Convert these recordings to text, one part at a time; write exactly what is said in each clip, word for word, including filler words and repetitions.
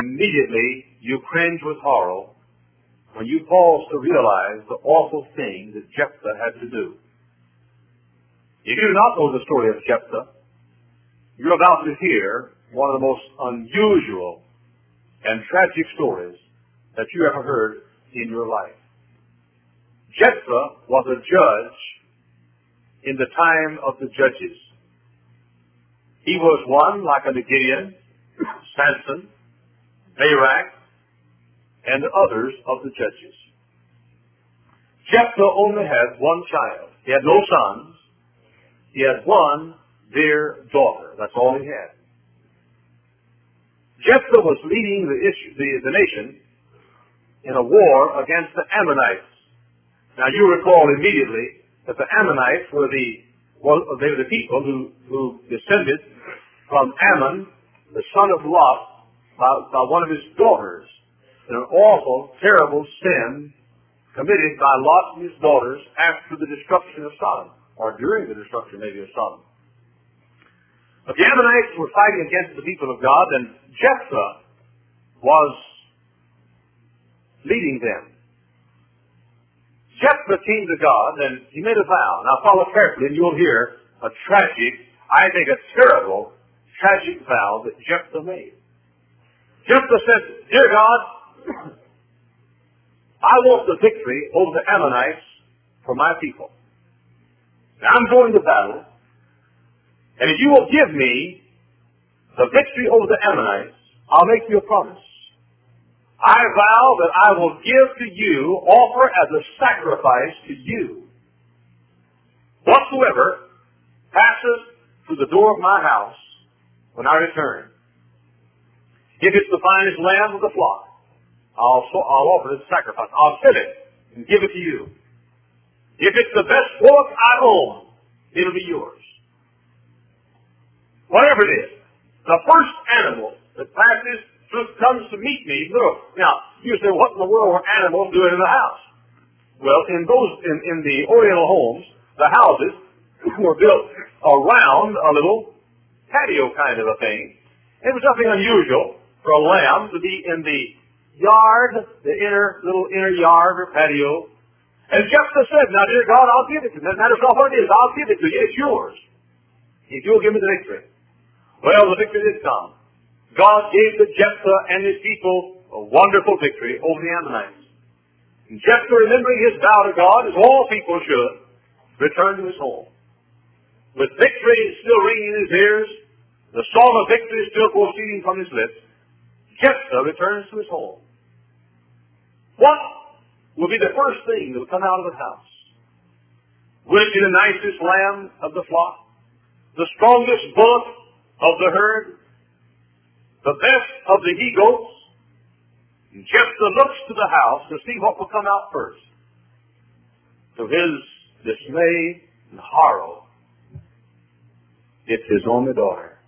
Immediately you cringe with horror when you pause to realize the awful thing that Jephthah had to do. If you do not know the story of Jephthah, you're about to hear one of the most unusual and tragic stories that you ever heard in your life. Jephthah was a judge in the time of the judges. He was one like a Gideon, Samson, Barak, and others of the judges. Jephthah only had one child. He had no sons. He had one dear daughter. That's all he had. Jephthah was leading the, issue, the, the nation in a war against the Ammonites. Now you recall immediately that the Ammonites were the well, they were the people who, who descended from Ammon, the son of Lot, by, by one of his daughters, in an awful, terrible sin committed by Lot and his daughters after the destruction of Sodom, or during the destruction maybe of Sodom. But the Ammonites were fighting against the people of God, and Jephthah was leading them. Jephthah came to God, and he made a vow. Now follow carefully, and you'll hear a tragic, I think a terrible, tragic vow that Jephthah made. Jephthah said, "Dear God, I want the victory over the Ammonites for my people. Now I'm going to battle, and if you will give me the victory over the Ammonites, I'll make you a promise. I vow that I will give to you, offer as a sacrifice to you, whatsoever passes through the door of my house when I return. If it's the finest lamb of the flock, I'll, I'll offer it as a sacrifice. I'll kill it and give it to you. If it's the best bullock I own, it'll be yours. Whatever it is, the first animal that passes through comes to meet me. Look, now you say, what in the world were animals doing in the house? Well, in those in, in the Oriental homes, the houses were built around a little patio kind of a thing. It was nothing unusual for a lamb to be in the yard, the inner little inner yard or patio. And Jephthah said, "Now, dear God, I'll give it to you. No matter what it is, I'll give it to you. It's yours, if you'll give me the victory." Well, the victory did come. God gave to Jephthah and his people a wonderful victory over the Ammonites. And Jephthah, remembering his vow to God, as all people should, returned to his home. With victory still ringing in his ears, the song of victory still proceeding from his lips, Jephthah returns to his home. What will be the first thing that will come out of the house? Will it be the nicest lamb of the flock? The strongest bullock of the herd? The best of the he-goats? And Jephthah looks to the house to see what will come out first. To his dismay and horror, it's his only daughter.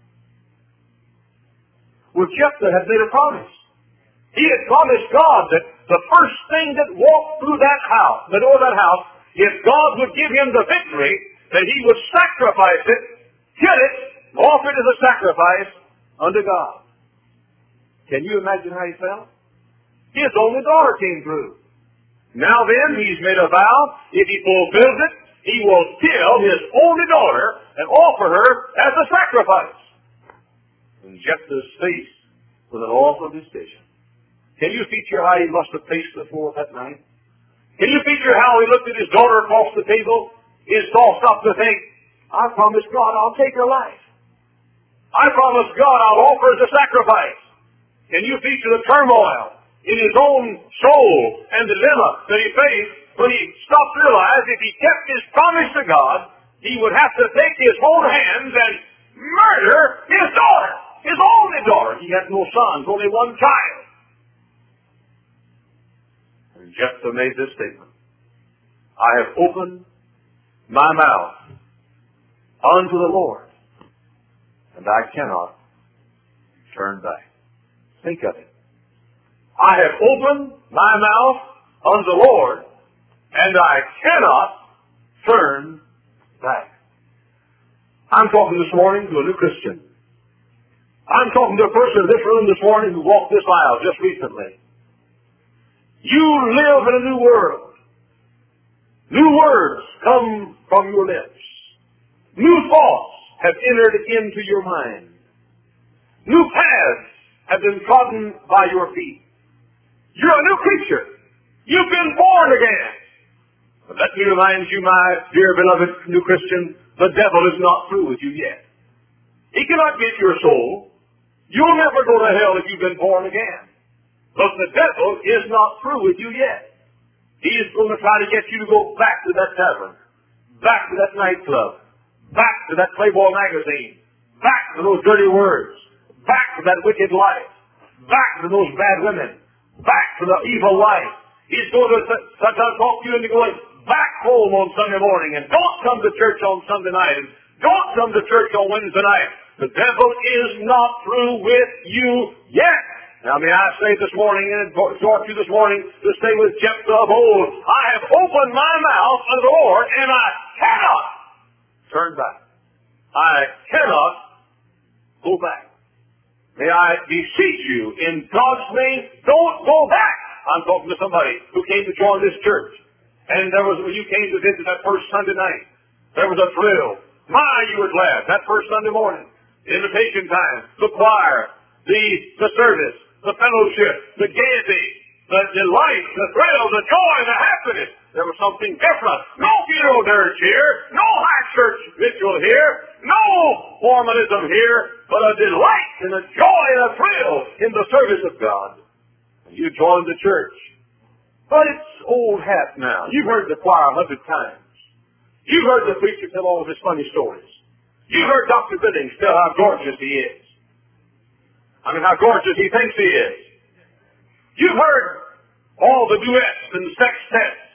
Well, Jephthah had made a promise. He had promised God that the first thing that walked through that house, the door of that house, if God would give him the victory, that he would sacrifice it, kill it, offer it as a sacrifice unto God. Can you imagine how he felt? His only daughter came through. Now then, he's made a vow, if he fulfills it, he will kill his only daughter and offer her as a sacrifice. And Jephthah's face was an awful decision. Can you feature how he must have paced the floor that night? Can you feature how he looked at his daughter across the table? His thoughts stopped to think, I promised God I'll take her life. I promised God I'll offer as a sacrifice. Can you feature the turmoil in his own soul and dilemma that he faced when he stopped to realize if he kept his promise to God, he would have to take his own hands and murder his daughter, his only daughter. He had no sons, only one child. And Jephthah made this statement, I have opened my mouth unto the Lord, and I cannot turn back. Think of it. I have opened my mouth unto the Lord, and I cannot turn back. I'm talking this morning to a new Christian. I'm talking to a person in this room this morning who walked this aisle just recently. You live in a new world. New words come from your lips. New thoughts have entered into your mind. New paths have been trodden by your feet. You're a new creature. You've been born again. But let me remind you, my dear beloved new Christian, the devil is not through with you yet. He cannot get your soul. You'll never go to hell if you've been born again. But the devil is not through with you yet. He's going to try to get you to go back to that tavern, back to that nightclub, back to that Playboy magazine, back to those dirty words, back to that wicked life, back to those bad women, back to the evil life. He's going to sometimes talk to you into going back home on Sunday morning, and don't come to church on Sunday night, and don't come to church on Wednesday night. The devil is not through with you yet. Now may I say this morning, and exhort you this morning to say with Jephthah of old, I have opened my mouth unto the Lord, and I cannot turn back. I cannot go back. May I beseech you, in God's name, don't go back. I'm talking to somebody who came to join this church. And there was, when you came to visit that first Sunday night, there was a thrill. My, you were glad. That first Sunday morning, invitation time, the choir, the, the service, the fellowship, the gaiety, the delight, the thrill, the joy, the happiness. There was something different. No funeral dirge here. No high church ritual here. No formalism here. But a delight and a joy and a thrill in the service of God. You joined the church. But it's old hat now. You've heard the choir a hundred times. You've heard the preacher tell all of his funny stories. You've heard Doctor Billings tell how gorgeous he is. I mean, how gorgeous he thinks he is. You've heard all the duets and sextets,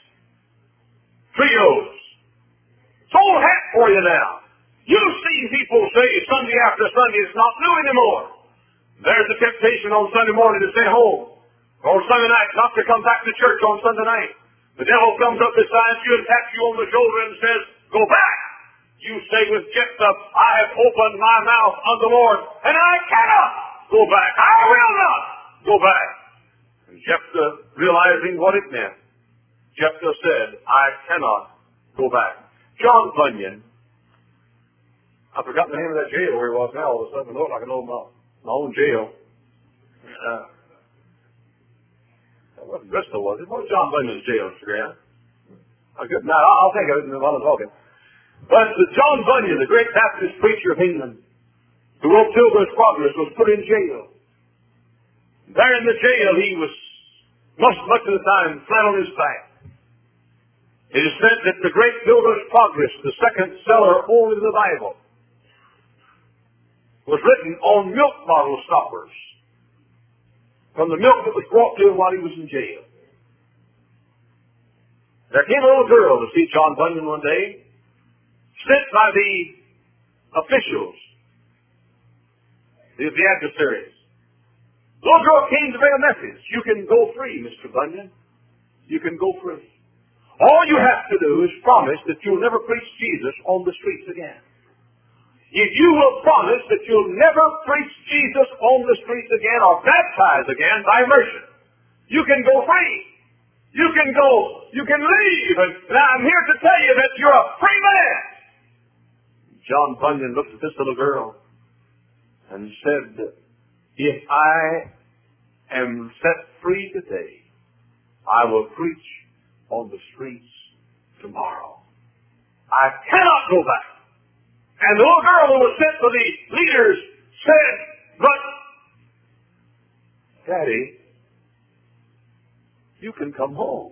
trios. It's old hat for you now. You've seen people say Sunday after Sunday it's not new anymore. There's a temptation on Sunday morning to stay home. Or Sunday night, not to come back to church on Sunday night. The devil comes up beside you and taps you on the shoulder and says, go back. You say with Jephthah, I have opened my mouth unto the Lord, and I cannot go back. I will not go back. And Jephthah, realizing what it meant, Jephthah said, I cannot go back. John Bunyan, I forgot the name of that jail where he was now. All of a sudden, I look like I know my, my own jail. Uh, It wasn't Bristol, was it? What was John Bunyan's jail, Mister Graham? Oh, good. Now, I'll think of it while I'm talking. But John Bunyan, the great Baptist preacher of England, who wrote Pilgrim's Progress, was put in jail. There in the jail, he was, much, much of the time, flat on his back. It is said that the great Pilgrim's Progress, the second seller only of the Bible, was written on milk bottle stoppers from the milk that was brought to him while he was in jail. There came a little girl to see John Bunyan one day, sent by the officials, the, the adversaries. The little girl came to bring a message. You can go free, Mister Bunyan. You can go free. All you have to do is promise that you'll never preach Jesus on the streets again. If you will promise that you'll never preach Jesus on the streets again or baptize again by immersion, you can go free. You can go, you can leave. And I'm here to tell you that you're a free man. John Bunyan looked at this little girl and said, if I am set free today, I will preach on the streets tomorrow. I cannot go back. And the little girl who was sent for the leaders said, but, Daddy, you can come home.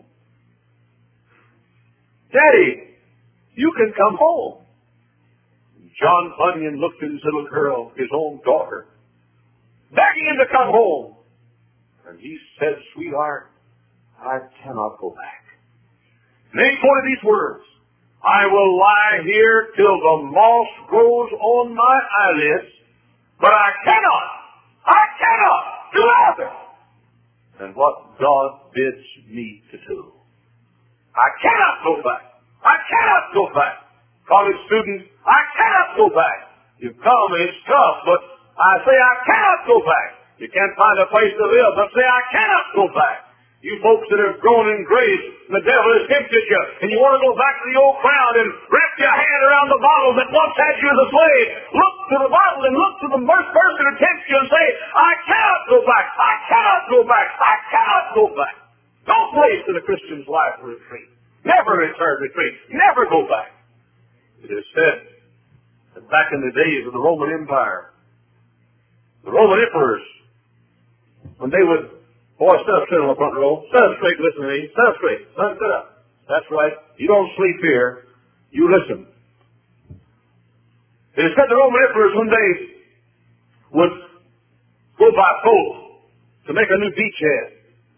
Daddy, you can come home. John Bunyan looked at his little girl, his own daughter, begging him to come home. And he said, sweetheart, I cannot go back. And then he quoted these words, I will lie here till the moss grows on my eyelids, but I cannot, I cannot do other than what God bids me to do. I cannot go back. I cannot go back. College students, I cannot go back. You've come and it's tough, but I say I cannot go back. You can't find a place to live, but say I cannot go back. You folks that have grown in grace, the devil has tempted you, and you want to go back to the old crowd and wrap your hand around the bottle that once had you as a slave. Look to the bottle and look to the first person who tempts you and say, I cannot go back. I cannot go back. I cannot go back. No place in a Christian's life for retreat. Never return retreat. Never go back. It is said that back in the days of the Roman Empire, the Roman emperors, when they would, boy, stand up straight on the front row, stand up straight, listen to me, stand up straight, stand up. That's right. You don't sleep here. You listen. It is said the Roman emperors, when they would go by boat to make a new beachhead,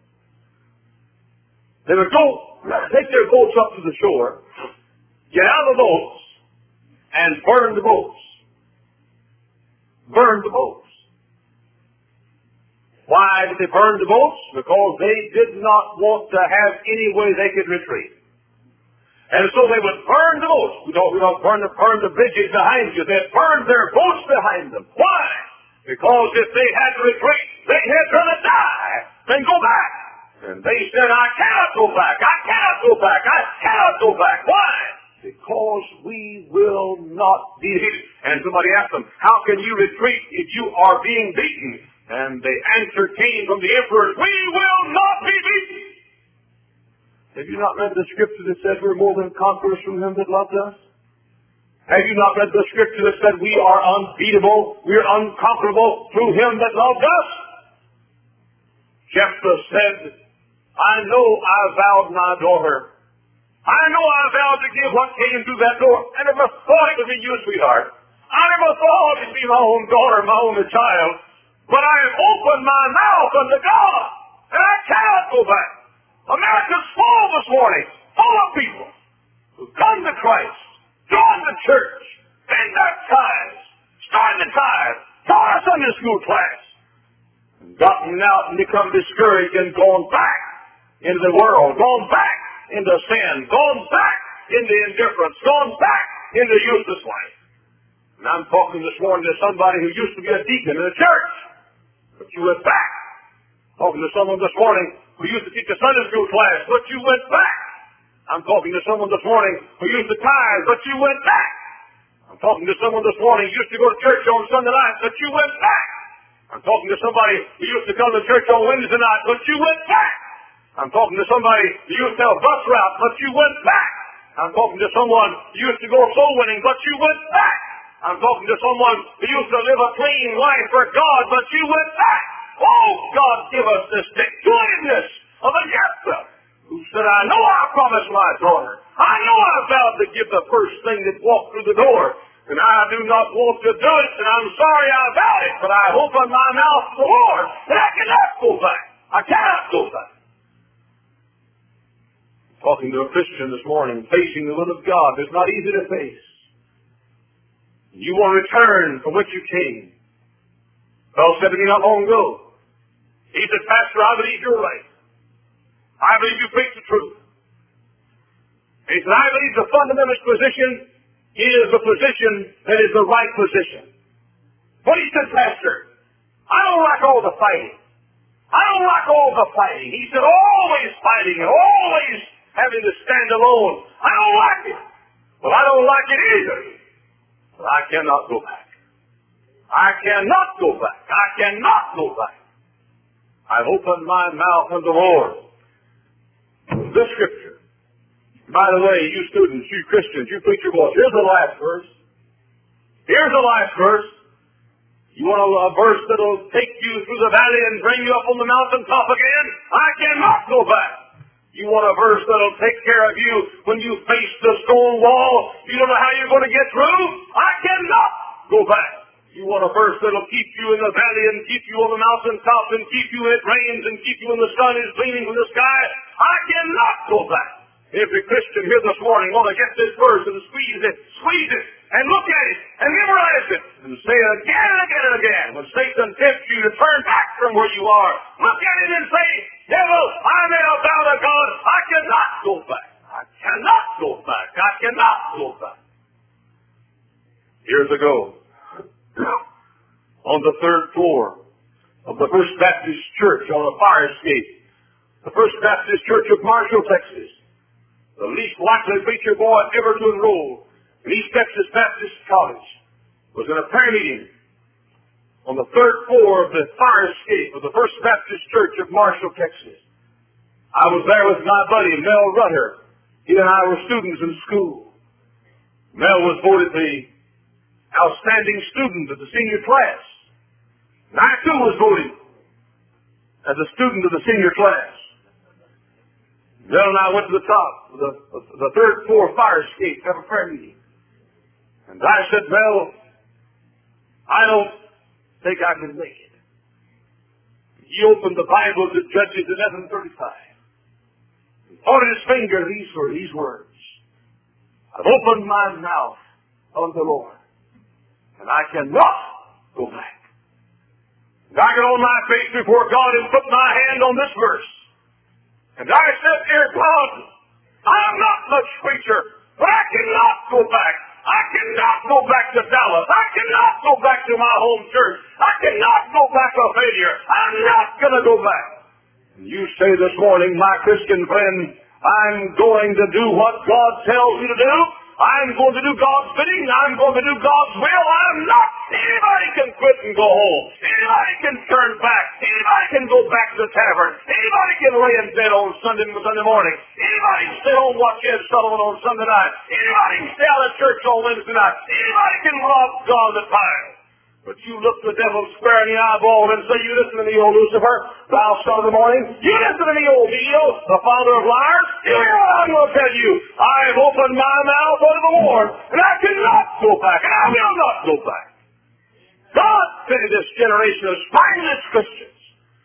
they would go, take their boats up to the shore, get out of the boats, and burn the boats. Burn the boats. Why did they burn the boats? Because they did not want to have any way they could retreat. And so they would burn the boats. We don't, we don't burn, the, burn the bridges behind you. They'd burn their boats behind them. Why? Because if they had to retreat, they had to die and go back. And they said, I cannot go back. I cannot go back. I cannot go back. Why? Because we will not be defeated. And somebody asked them, how can you retreat if you are being beaten? And the answer came from the emperors, we will not be beaten. Have you not read the scripture that says we're more than conquerors through him that loved us? Have you not read the scripture that said we are unbeatable, we are unconquerable through him that loved us? Jephthah said, I know I vowed my daughter. I know I vowed to give what came through that door. I never thought it would be you, sweetheart. I never thought it would be my own daughter, my only child. But I have opened my mouth unto God, and I cannot go back. America's full this morning, full of people who come to Christ, join the church, been baptized, started the tithe, taught a Sunday school class, and gotten out and become discouraged and gone back into the world, gone back into sin, gone back into indifference, gone back into useless life. And I'm talking this morning to somebody who used to be a deacon in a church, but you went back. Talking to someone this morning who used to teach a Sunday school class, but you went back. I'm talking to someone this morning who used to tithe, but you went back. I'm talking to someone this morning who used to go to church on Sunday night, but you went back. I'm talking to somebody who used to come to church on Wednesday night, but you went back. I'm talking to somebody who used to have a bus route, but you went back. I'm talking to someone who used to go soul winning, but you went back. I'm talking to someone who used to live a clean life for God, but you went back. Oh, God, give us this stick-to-itiveness of a Jephthah who said, I know I promised my daughter. I know I vowed to give the first thing that walked through the door. And I do not want to do it, and I'm sorry I vowed it, but I open my mouth to the Lord, and I cannot go back. I cannot go back. Talking to a Christian this morning, facing the will of God is not easy to face. You want to return from which you came. Well said to me not long ago. He said, Pastor, I believe you're right. I believe you preach the truth. He said, I believe the fundamentalist position is the position that is the right position. But he said, Pastor, I don't like all the fighting. I don't like all the fighting. He said, always fighting and always having to stand alone. I don't like it. Well, I don't like it either. But I cannot go back. I cannot go back. I cannot go back. I've opened my mouth unto the Lord. This scripture. By the way, you students, you Christians, you preacher boys, here's the last verse. Here's the last verse. You want a, a verse that'll take you through the valley and bring you up on the mountaintop again? I cannot go back. You want a verse that'll take care of you when you face the stone wall? You don't know how you're going to get through? I cannot go back. You want a verse that'll keep you in the valley and keep you on the mountaintop and keep you when it rains and keep you when the sun is gleaming from the sky? I cannot go back. Every Christian here this morning want to get this verse and squeeze it, squeeze it, and look at it, and memorize it, and say it again and again and again. When Satan tempts you to turn back from where you are, look at it and say, devil, I may have vowed to God, I cannot go back. I cannot go back. I cannot go back. Years ago, on the third floor of the First Baptist Church on a fire escape. The First Baptist Church of Marshall, Texas. The least likely preacher boy ever to enroll in East Texas Baptist College was in a prayer meeting on the third floor of the fire escape of the First Baptist Church of Marshall, Texas. I was there with my buddy, Mel Rutter. He and I were students in school. Mel was voted the outstanding student of the senior class. And I too was voted as a student of the senior class. Mel and I went to the top of the, of the third floor fire escape to have a prayer meeting. And I said, Mel, I don't think I can make it. He opened the Bible to Judges eleven thirty-five. He pointed his finger, these were these words. I've opened my mouth unto the Lord, and I cannot go back. And I got on my face before God and put my hand on this verse. And I said, dear God, I'm not much preacher, but I cannot go back. I cannot go back to Dallas. I cannot go back to my home church. I cannot go back a failure. I'm not going to go back. And you say this morning, my Christian friend, I'm going to do what God tells me to do. I'm going to do God's bidding. I'm going to do God's will. I'm not. Anybody can quit and go home. Anybody can turn back. Anybody can go back to the tavern. Anybody can lay in bed on Sunday, Sunday morning. Anybody can stay home watch Ed Sullivan on Sunday night. Anybody can stay out of church on Wednesday night. Anybody can rob God at times. But you look the devil square in the eyeball and say, you listen to me, old Lucifer, thou son of the morning. You listen to me, old Dio, the father of liars. Hear what I'm going to tell you. I've opened my mouth unto the Lord, and I cannot go back, and I will not go back. God fitted this generation of spineless Christians.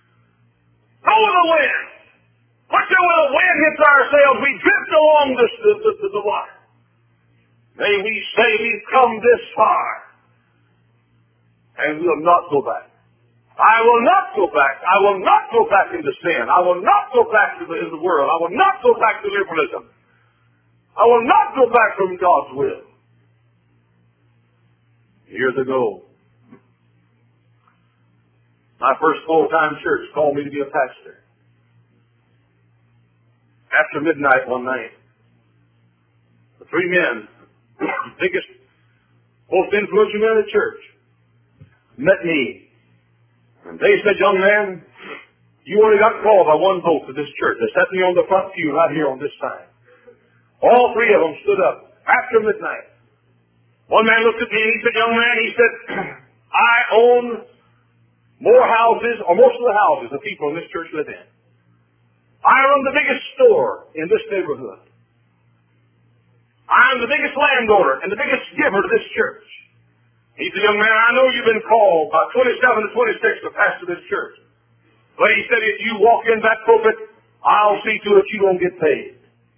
Go with the wind. Whichever way the wind hits our sails, we drift along the, the, the, the water. May we say we've come this far, and will not go back. I will not go back. I will not go back into sin. I will not go back to the, in the world. I will not go back to liberalism. I will not go back from God's will. Years ago, my first full-time church called me to be a pastor. After midnight one night, the three men, biggest, most influential men in the church, met me. And they said, young man, you only got called by one vote to this church. They set me on the front pew right here on this side. All three of them stood up after midnight. One man looked at me and he said, young man, he said, I own more houses, or most of the houses the people in this church live in. I run the biggest store in this neighborhood. I'm the biggest landowner and the biggest giver to this church. He said, young man, I know you've been called by twenty-seven to twenty-six to pastor this church. But he said, if you walk in that pulpit, I'll see to it you don't get paid.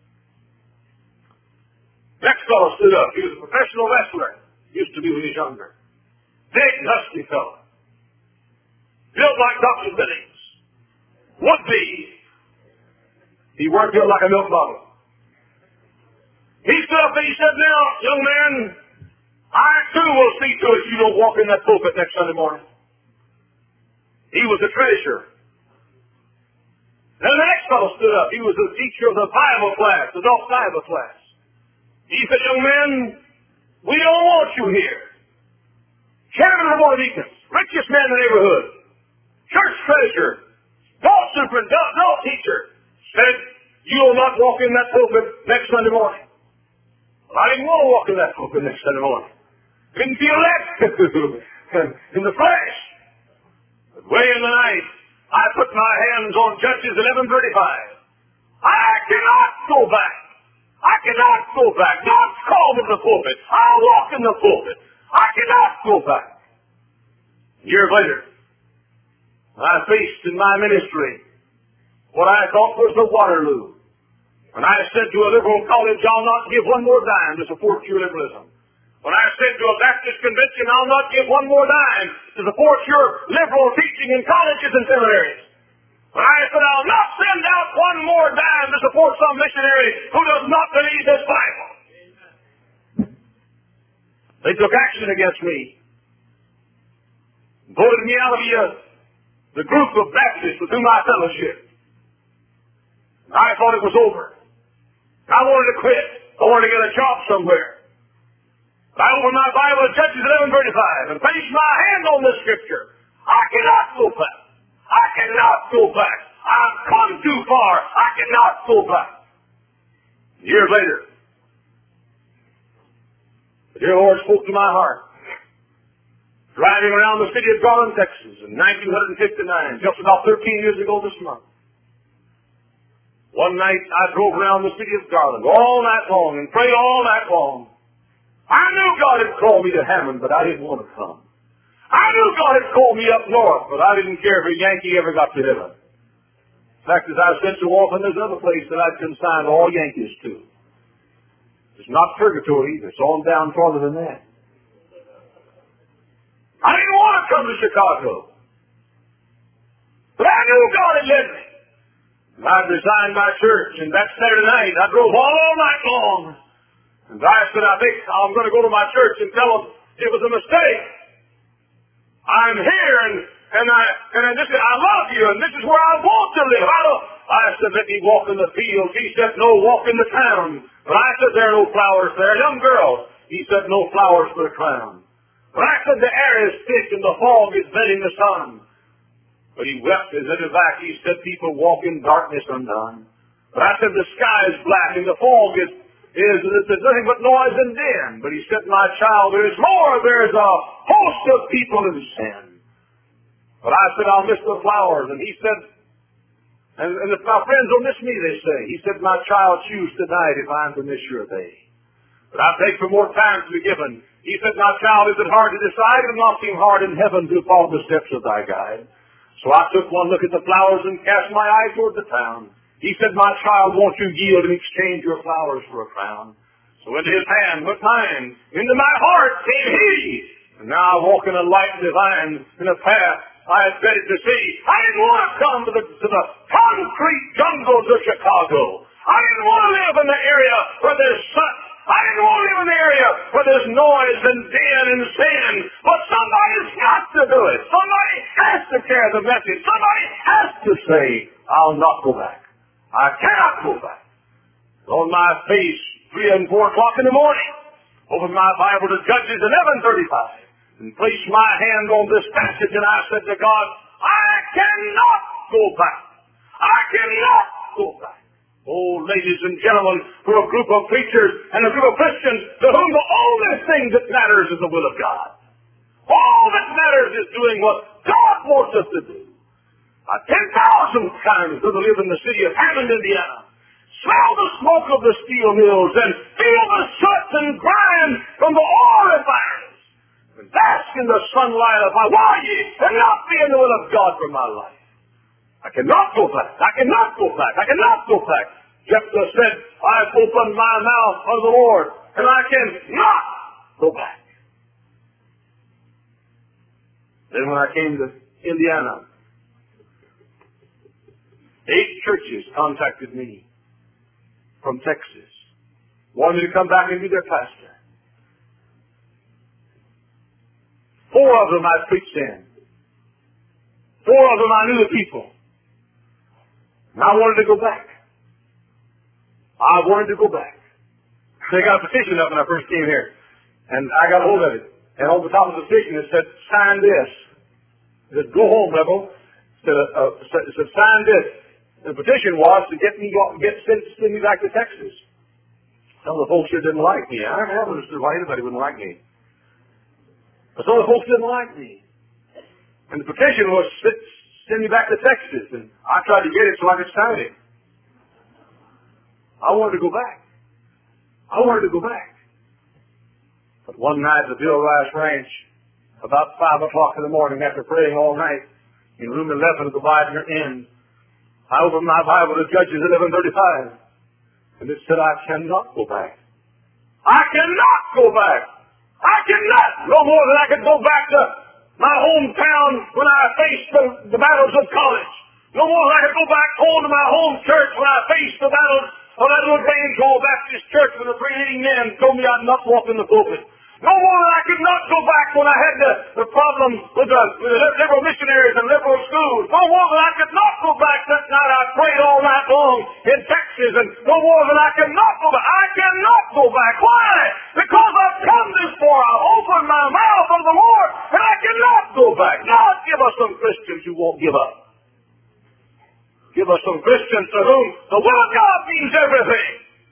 Next fellow stood up. He was a professional wrestler. Used to be when he was younger. Big, husky fellow. Built like Doctor Billings. Would be. He worked built like a milk bottle. He stood up and he said, now, young man, I too will see to it you don't walk in that pulpit next Sunday morning. He was the treasurer. Then the next fellow stood up. He was the teacher of the Bible class, the adult Bible class. He said, young man, we don't want you here. Chairman of the Board of Deacons, richest man in the neighborhood, church treasurer, adult superintendent, adult teacher, said, you will not walk in that pulpit next Sunday morning. Well, I didn't want to walk in that pulpit next Sunday morning. Didn't feel that in the flesh. But way in the night, I put my hands on Judges eleven thirty-five. I cannot go back. I cannot go back. God's called in the pulpit. I'll walk in the pulpit. I cannot go back. Years later, I faced in my ministry what I thought was the Waterloo. When I said to a liberal college, I'll not give one more dime to support your liberalism. When I said to a Baptist convention, I'll not give one more dime to support your liberal teaching in colleges and seminaries. When I said, I'll not send out one more dime to support some missionary who does not believe this Bible. They took action against me. voted me out of the, uh, the group of Baptists with whom I fellowship. I thought it was over. I wanted to quit. I wanted to get a job somewhere. I opened my Bible at Judges eleven thirty-five and placed my hand on the scripture. I cannot go back. I cannot go back. I've come too far. I cannot go back. Years later, the dear Lord spoke to my heart. Driving around the city of Garland, Texas in nineteen fifty-nine, just about thirteen years ago this month. One night I drove around the city of Garland all night long and prayed all night long. I knew God had called me to Hammond, but I didn't want to come. I knew God had called me up north, but I didn't care if a Yankee ever got to heaven. In fact, as I've said so often, there's another place that I'd consign all Yankees to. It's not purgatory either. It's on down farther than that. I didn't want to come to Chicago. But I knew God had led me. I resigned my church, and that Saturday night I drove all night long. And I said, I think I'm going to go to my church and tell them it was a mistake. I'm here, and and I and I, this, I love you, and this is where I want to live. I, don't, I said, let me walk in the fields. He said, no, walk in the town. But I said, there are no flowers there. Young girls. He said, no flowers for a crown. But I said, the air is thick, and the fog is vetting the sun. But he wept as in his back. He said, people walk in darkness undone. But I said, the sky is black, and the fog is is there's nothing but noise and din. But he said, my child, there is more. There is a host of people in sin. But I said, I'll miss the flowers. And he said, and, and if my friends will miss me, they say. He said, my child, choose tonight if I'm to miss your day. But I beg for more time to be given. He said, my child, is it hard to decide? It will not seem hard in heaven to follow the steps of thy guide. So I took one look at the flowers and cast my eye toward the town. He said, my child, won't you yield and exchange your flowers for a crown? So into his hand went mine. Into my heart came he. And now I walk in a light divine, in a path I had dreaded to see. I didn't want to come to the, to the concrete jungles of Chicago. I didn't want to live in the area where there's sun. I didn't want to live in the area where there's noise and din and sin. But somebody's got to do it. Somebody has to carry the message. Somebody has to say, I'll not go back. I cannot go back. On my face, three and four o'clock in the morning, open my Bible to Judges eleven thirty-five, and place my hand on this passage, and I said to God, I cannot go back. I cannot go back. Oh, ladies and gentlemen, for a group of preachers and a group of Christians to whom the only thing that matters is the will of God. All that matters is doing what God wants us to do. A ten thousand times to live in the city of Hammond, Indiana. Smell the smoke of the steel mills and feel the soot and grime from the oil refineries. And bask in the sunlight of Hawaii and not be in the will of God for my life. I cannot go back. I cannot go back. I cannot go back. Jephthah said, I've opened my mouth unto the Lord, and I cannot go back. Then when I came to Indiana, eight churches contacted me from Texas, wanted to come back and be their pastor. Four of them I preached in. Four of them I knew the people. And I wanted to go back. I wanted to go back. They got a petition up when I first came here. And I got hold of it. And on the top of the petition it said, sign this. It said, go home, rebel. It said, uh, it said, sign this. The petition was to get me get send, send me back to Texas. Some of the folks here didn't like me. I never understood why anybody wouldn't like me. But some of the folks didn't like me. And the petition was send me back to Texas. And I tried to get it so I could sign it. I wanted to go back. I wanted to go back. But one night at the Bill Rice Ranch, about five o'clock in the morning, after praying all night, in room eleven of the Widener Inn, I opened my Bible to Judges eleven thirty-five, and it said, I cannot go back. I cannot go back. I cannot. No more than I could go back to my hometown when I faced the, the battles of college. No more than I could go back home to my home church when I faced the battles of that little Grange Hall Baptist Church when the three leading men told me I'd not walk in the pulpit. No more than I could not go back when I had the, the problem with the, with the liberal missionaries and liberal schools. No more than I could not go back that night I prayed all night long in Texas. And no more than I could not go back. I cannot go back. Why? Because I've come this far. I've opened my mouth unto the Lord, and I cannot go back. God, give us some Christians who won't give up. Give us some Christians to whom the will of God means everything.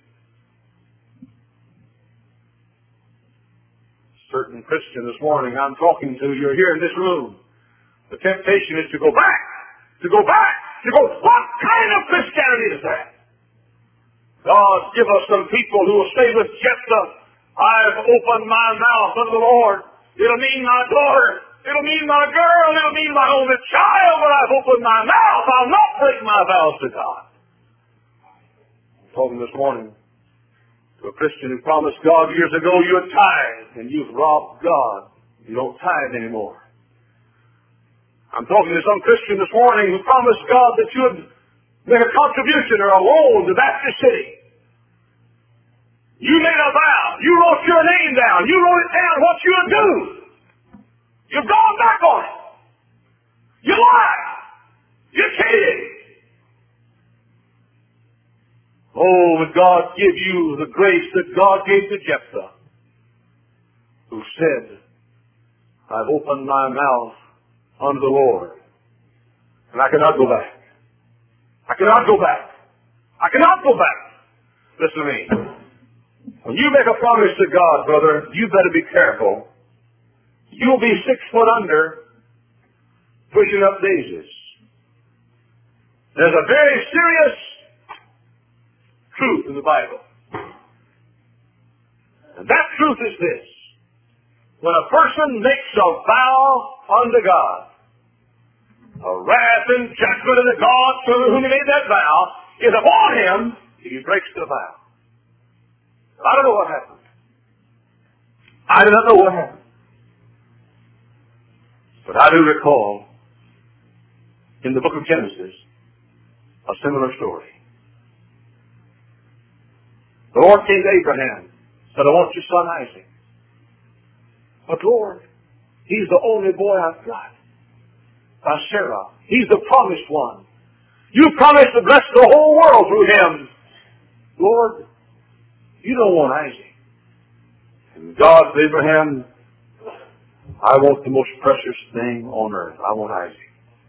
Certain Christian this morning I'm talking to, you're here in this room. The temptation is to go back, to go back, to go, what kind of Christianity is that? God, give us some people who will say with Jephthah, I've opened my mouth unto the Lord. It'll mean my daughter, it'll mean my girl, it'll mean my only child, but I've opened my mouth. I'll not break my vows to God. I'm talking this morning to a Christian who promised God years ago you would tithe, and you've robbed God. You don't tithe anymore. I'm talking to some Christian this morning who promised God that you would make a contribution or a loan to Baptist City. You made a vow. You wrote your name down. You wrote it down what you would do. You've gone back on it. You lied. You cheated. Oh, would God give you the grace that God gave to Jephthah, who said, I've opened my mouth unto the Lord, and I cannot go back. I cannot go back. I cannot go back. Listen to me. When you make a promise to God, brother, you better be careful. You'll be six foot under, pushing up daisies. There's a very serious truth in the Bible. And that truth is this. When a person makes a vow unto God, a wrath and judgment of the God to whom he made that vow is upon him if he breaks the vow. I don't know what happened. I do not know what happened. But I do recall in the book of Genesis a similar story. The Lord came to Abraham, said, I want your son Isaac. But Lord, he's the only boy I've got. By Sarah, he's the promised one. You promised to bless the whole world through him. Lord, you don't want Isaac. And God said, Abraham, I want the most precious thing on earth. I want Isaac.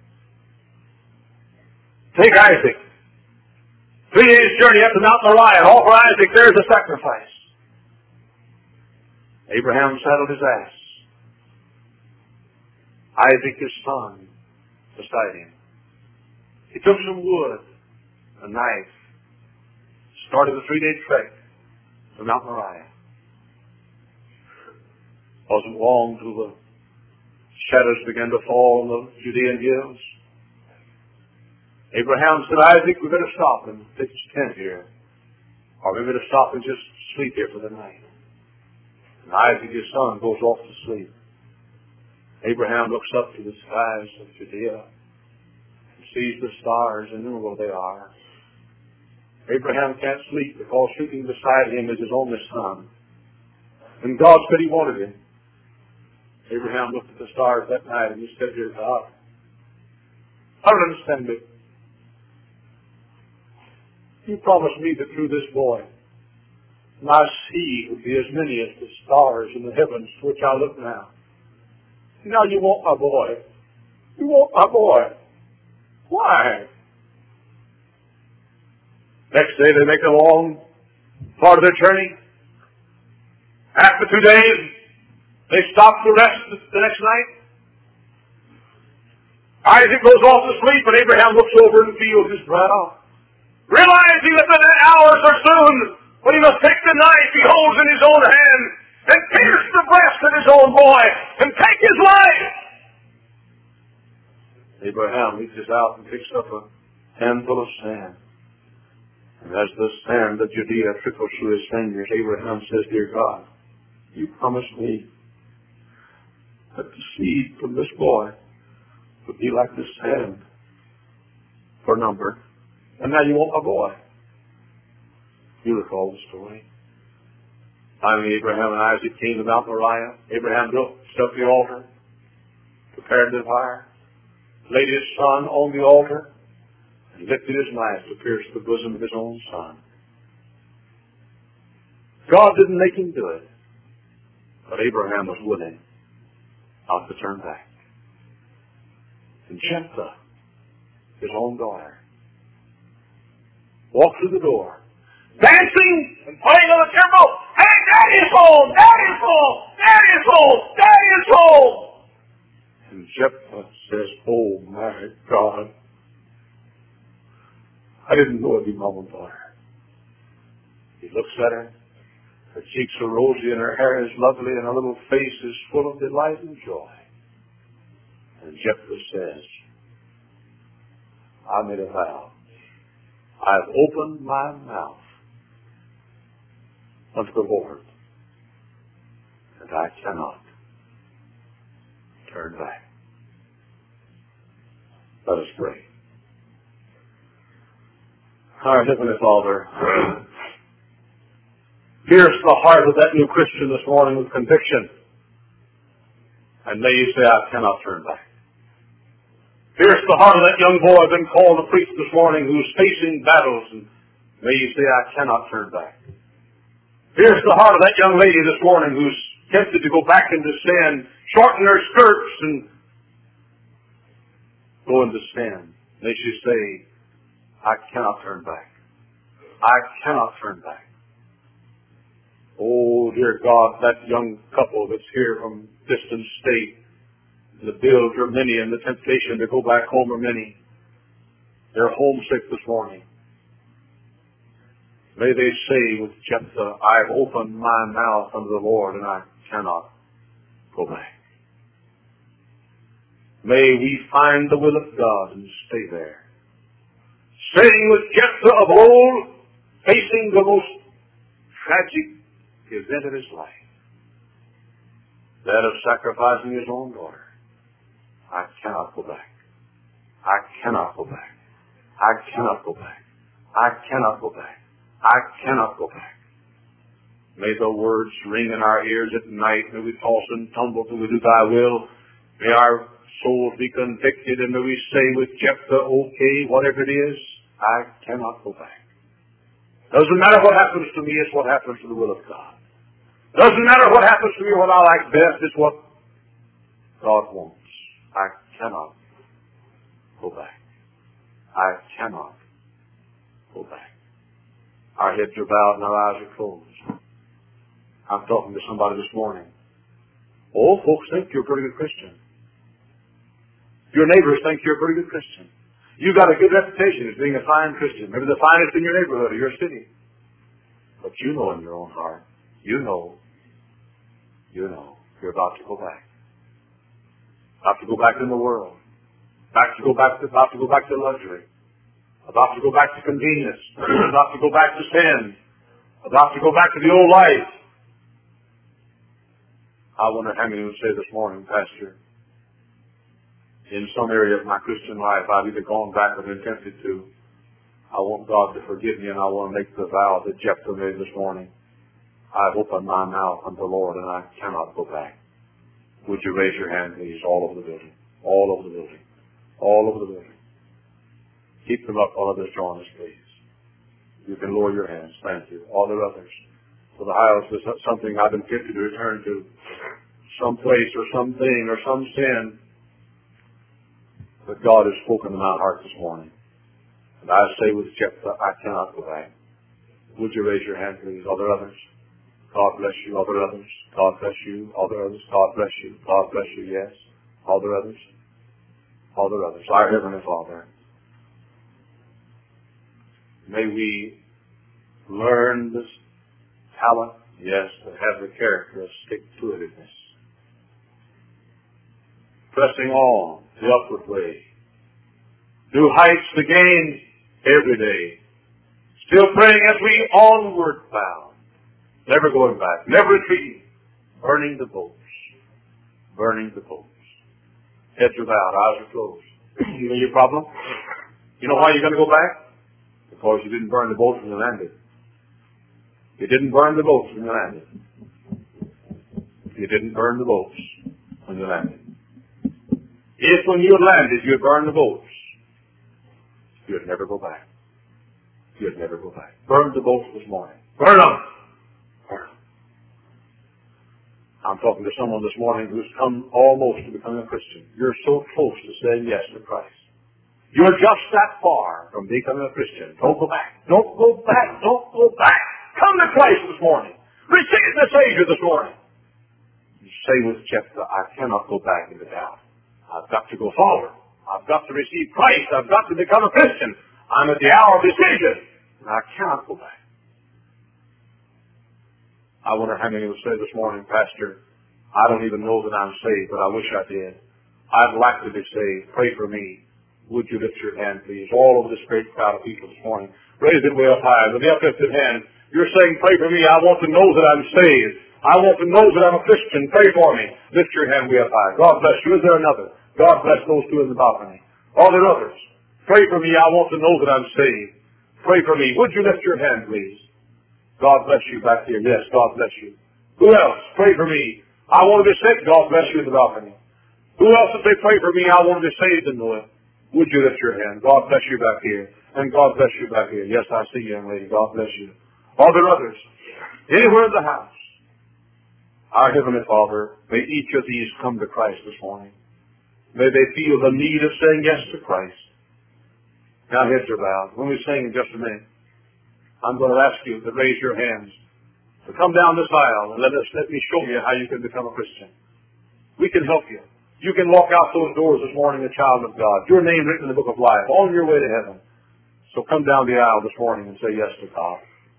Take Isaac. Three days' journey up to Mount Moriah, and offer Isaac. There's a sacrifice. Abraham saddled his ass. Isaac, his son, beside him. He took some wood, a knife, started a three-day trek to Mount Moriah. Wasn't long till the shadows began to fall on the Judean hills. Abraham said, Isaac, we better stop and pitch a tent here. Or we better stop and just sleep here for the night. And Isaac, his son, goes off to sleep. Abraham looks up to the skies of Judea and sees the stars, and innumerable they are. Abraham can't sleep because sleeping beside him is his only son. And God said he wanted him. Abraham looked at the stars that night and he said, Dear God, I don't understand it. You promised me that through this boy, my seed would be as many as the stars in the heavens to which I look now. Now you want my boy. You want my boy. Why? Next day they make a long part of their journey. After two days, they stop to rest the next night. Isaac goes off to sleep, and Abraham looks over and feels his brow, realizing that the hours are soon when he must take the knife he holds in his own hand and pierce the breast of his own boy and take his life. Abraham reaches out and picks up a handful of sand. And as the sand of Judea trickles through his fingers, Abraham says, Dear God, you promised me that the seed from this boy would be like the sand for number. And now you want my boy. You recall the story. Finally, Abraham and Isaac came to Mount Moriah. Abraham built, set up the altar, prepared the fire, laid his son on the altar, and lifted his knife to pierce the bosom of his own son. God didn't make him do it, but Abraham was willing not to turn back. And Jephthah, his own daughter, walked through the door, dancing and playing on the temple. Hey, Daddy's home! Daddy's home! Daddy's home! Daddy's home! And Jephthah says, oh my God, I didn't know it'd be Mom and daughter. He looks at her. Her cheeks are rosy and her hair is lovely and her little face is full of delight and joy. And Jephthah says, I made a vow. I've opened my mouth unto the Lord, and I cannot turn back. Let us pray. Our Heavenly Father, pierce the heart of that new Christian this morning with conviction, and may you say, I cannot turn back. Pierce the heart of that young boy been called to preach this morning who's facing battles, and may you say, I cannot turn back. Pierce the heart of that young lady this morning who's tempted to go back into sin, shorten her skirts and go into sin. May she say, I cannot turn back. I cannot turn back. Oh, dear God, that young couple that's here from distant state, the bills are many and the temptation to go back home are many. They're homesick this morning. May they say with Jephthah, I've opened my mouth unto the Lord and I cannot go back. May we find the will of God and stay there. Saying with Jephthah of old, facing the most tragic event of his life, that of sacrificing his own daughter. I cannot go back. I cannot go back. I cannot go back. I cannot go back. I cannot go back. May the words ring in our ears at night. May we toss and tumble till we do thy will. May our souls be convicted and may we say with Jephthah, okay, whatever it is, I cannot go back. Doesn't matter what happens to me, it's what happens to the will of God. Doesn't matter what happens to me, what I like best, it's what God wants. I cannot go back. I cannot go back. Our heads are bowed and our eyes are closed. I'm talking to somebody this morning. Oh, folks think you're a pretty good Christian. Your neighbors think you're a pretty good Christian. You've got a good reputation as being a fine Christian, maybe the finest in your neighborhood or your city. But you know in your own heart, you know, you know, you're about to go back. About to go back in the world. About to go back to, about to go back to luxury. About to go back to convenience. About to go back to sin. About to go back to the old life. I wonder how many would say this morning, Pastor, in some area of my Christian life, I've either gone back or been tempted to. I want God to forgive me and I want to make the vow that Jephthah made this morning. I've opened my mouth unto the Lord and I cannot go back. Would you raise your hand, please, all over the building? All over the building. All over the building. Keep them up while others join us, please. You can lower your hands. Thank you. All the others. For the house is something I've been tempted to return to. Some place or something or some sin. But God has spoken to my heart this morning. And I say with Jephthah, I cannot go back. Would you raise your hand, please? Are there others? God bless you. Are there others? God bless you. Are there others? God bless you. God bless you. Yes. Are there others? Are there others? Our Heavenly Father, may we learn this talent, yes, to have the character of stick-to-itiveness. Pressing on the upward way. New heights to gain every day. Still praying as we onward bound. Never going back. Never retreating. Burning the boats. Burning the boats. Heads are bowed. Eyes are closed. You know your problem? You know why you're going to go back? Because you didn't burn the boats when you landed. You didn't burn the boats when you landed. you didn't burn the boats when you landed. If when you had landed you had burned the boats, you'd never go back. You'd never go back. Burn the boats this morning. Burn them! Burn them. I'm talking to someone this morning who's come almost to becoming a Christian. You're so close to saying yes to Christ. You're just that far from becoming a Christian. Don't go back. Don't go back. Don't go back. Come to Christ this morning. Receive the Savior this morning. You say with Jephthah, I cannot go back into doubt. I've got to go forward. I've got to receive Christ. I've got to become a Christian. I'm at the hour of decision, and I cannot go back. I wonder how many will say this morning, Pastor, I don't even know that I'm saved, but I wish I did. I'd like to be saved. Pray for me. Would you lift your hand, please? All over this great crowd of people this morning. Raise it way up high. With the uplifted hand, you're saying, pray for me. I want to know that I'm saved. I want to know that I'm a Christian. Pray for me. Lift your hand way up high. God bless you. Is there another? God bless those two in the balcony. Are there others? Pray for me. I want to know that I'm saved. Pray for me. Would you lift your hand, please? God bless you back here. Yes, God bless you. Who else? Pray for me. I want to be saved. God bless you in the balcony. Who else would say, pray for me? I want to be saved and know it. Would you lift your hand? God bless you back here. And God bless you back here. Yes, I see you, young lady. God bless you. Are there others? Anywhere in the house? Our Heavenly Father, may each of these come to Christ this morning. May they feel the need of saying yes to Christ. Now heads are bowed. When we sing in just a minute, I'm going to ask you to raise your hands, to come down this aisle and let us let me show you how you can become a Christian. We can help you. You can walk out those doors this morning a child of God. Your name written in the book of life, on your way to heaven. So come down the aisle this morning and say yes to God.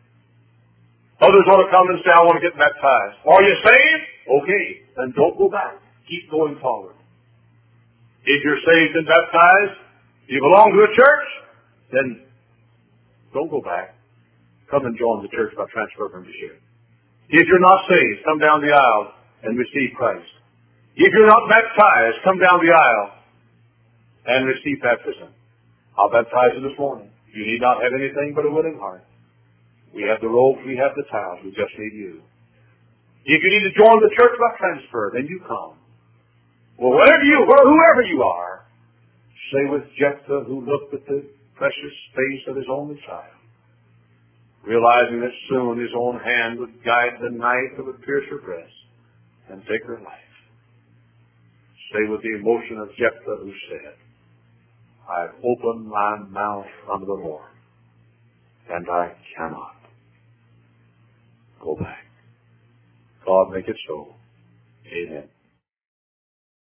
Others want to come and say, I want to get baptized. Are you saved? Okay. Then don't go back. Keep going forward. If you're saved and baptized, you belong to a church, then don't go back. Come and join the church by transfer from the ship. If you're not saved, come down the aisle and receive Christ. If you're not baptized, come down the aisle and receive baptism. I'll baptize you this morning. You need not have anything but a willing heart. We have the robes, we have the towels, we just need you. If you need to join the church by transfer, then you come. Well, whatever you, whoever you are, say with Jephthah, who looked at the precious face of his only child, realizing that soon his own hand would guide the knife that would pierce her breast and take her life. Say with the emotion of Jephthah, who said, I've opened my mouth unto the Lord, and I cannot go back. God make it so. Amen.